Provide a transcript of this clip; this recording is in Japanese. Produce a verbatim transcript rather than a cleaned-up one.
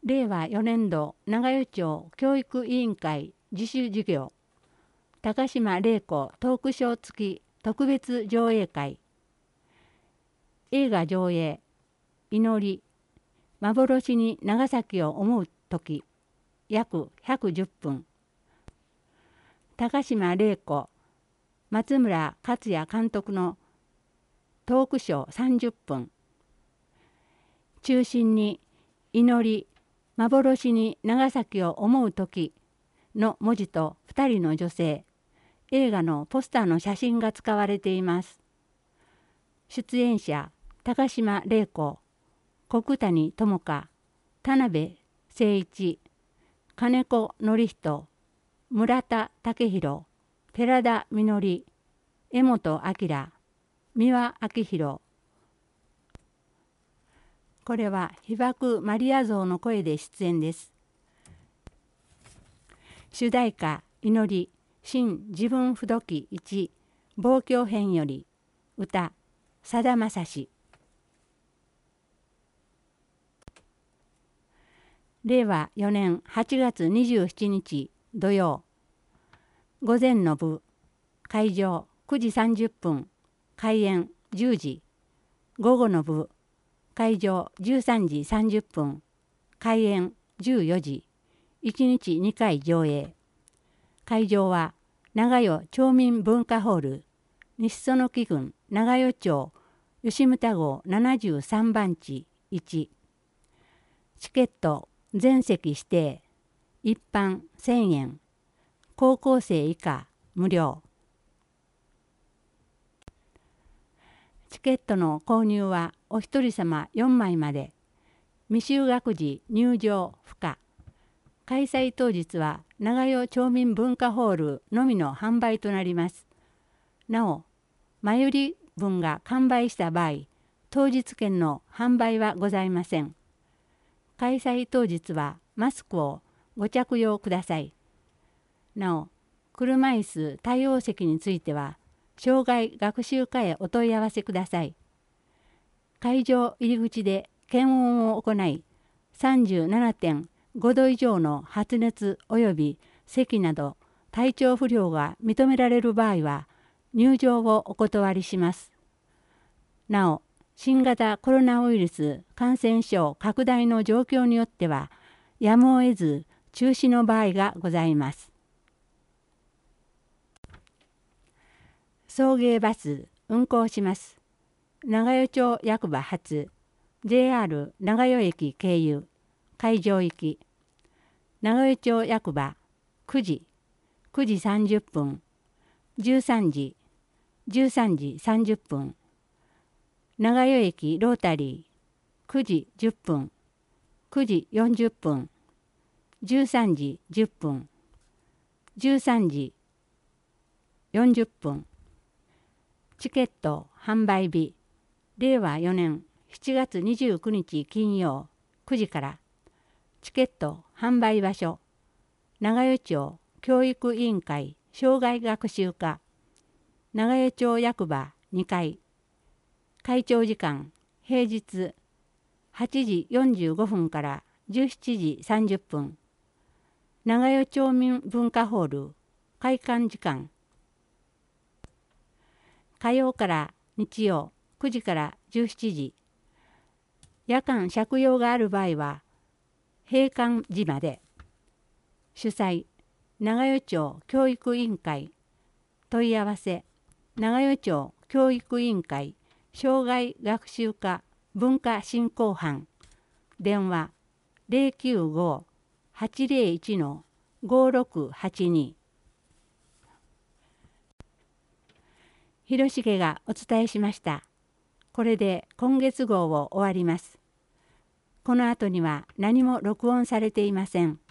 れいわよねんど長与町教育委員会自主授業高島玲子トークショー付き特別上映会映画上映祈り幻に長崎を思う時約ひゃくじゅっぷん高島玲子松村克也監督のトークショーさんじゅっぷん中心に祈り幻に長崎を思う時の文字とふたりの女性映画のポスターの写真が使われています。出演者高島玲子国谷友香田辺誠一金子典人村田武弘寺田みのり江本明三輪明宏これは被爆マリア像の声で出演です。主題歌祈り新自分不土記いち望郷編より歌さだまさしれいわよねんはちがつにじゅうしちにち土曜午前の部会場くじさんじゅっぷん開演じゅうじ午後の部会場じゅうさんじさんじゅっぷん開演じゅうよじいちにちにかい上映会場は長与町民文化ホール西園木郡長与町吉牟田号ななじゅうさんばんちいちチケット全席指定一般せんえん高校生以下無料チケットの購入はお一人様よんまいまで未就学時入場不可開催当日は長与町民文化ホールのみの販売となります。なお、前売り分が完売した場合、当日券の販売はございません。開催当日はマスクをご着用ください。なお、車椅子対応席については、障害学習課へお問い合わせください。会場入り口で検温を行い、さんじゅうななてんごど以上の発熱及び咳など体調不良が認められる場合は入場をお断りします。なお、新型コロナウイルス感染症拡大の状況によってはやむを得ず中止の場合がございます。送迎バス運行します。長与町役場発 ジェイアール 長与駅経由会場行き長与町役場くじくじさんじゅっぷんじゅうさんじじゅうさんじさんじゅっぷん長与駅ロータリーくじじゅっぷんくじよんじゅっぷんじゅうさんじじゅっぷんじゅうさんじよんじゅっぷんチケット販売日れいわよねんしちがつにじゅうくにち金曜くじからチケット販売場所長与町教育委員会障害学習課長与町役場にかい開庁時間平日はちじよんじゅうごふんからじゅうしちじさんじゅっぷん長与町民文化ホール開館時間火曜から日曜くじからじゅうしちじ夜間借用がある場合は閉館時まで主催長与町教育委員会問い合わせ長与町教育委員会障害学習課文化振興班電話 ゼロきゅうご はちゼロいち ごろくはちに 広重がお伝えしました。これで今月号を終わります。この後には何も録音されていません。